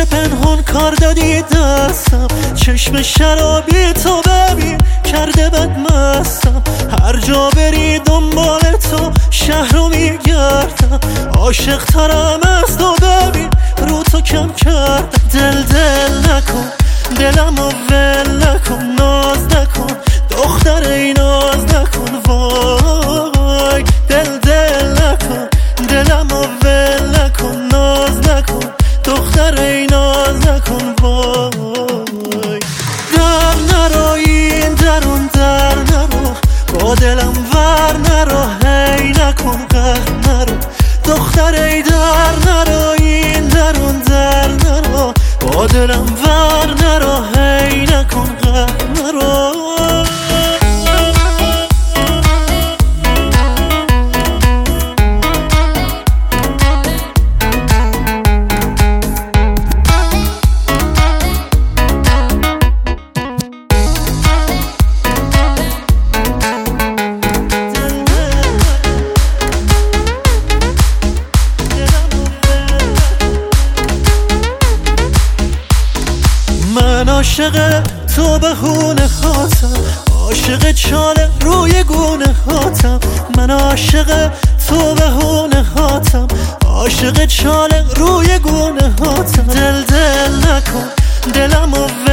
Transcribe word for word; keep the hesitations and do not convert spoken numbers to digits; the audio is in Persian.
که پنهون کار دادی دستم، چشم شرابی تو ببین کرده بد مستم. هر جا بری دنبال تو شهر رو میگردم، عاشق ترم از تو ببین رو تو کم کردم. دل دل نکن دلم و ول نکن، ناز نکن دختر ای ناز نکن. وای دل دل نکن دلم و ول نکن، ناز نکن دختر ای ناز نکن. وای در نرو این درون در نرو، با دلم ور نرو، هی نکن قهر نرو دختر ای در نرو این درون در نرو، با دلم ور نرو، هی نکن قهر نرو. من عاشق تو به هونه هاتم، عاشق چال روی گونه هاتم. من عاشق تو به هونه هاتم، عاشق چال روی گونه هاتم. دل دل نکن دلم و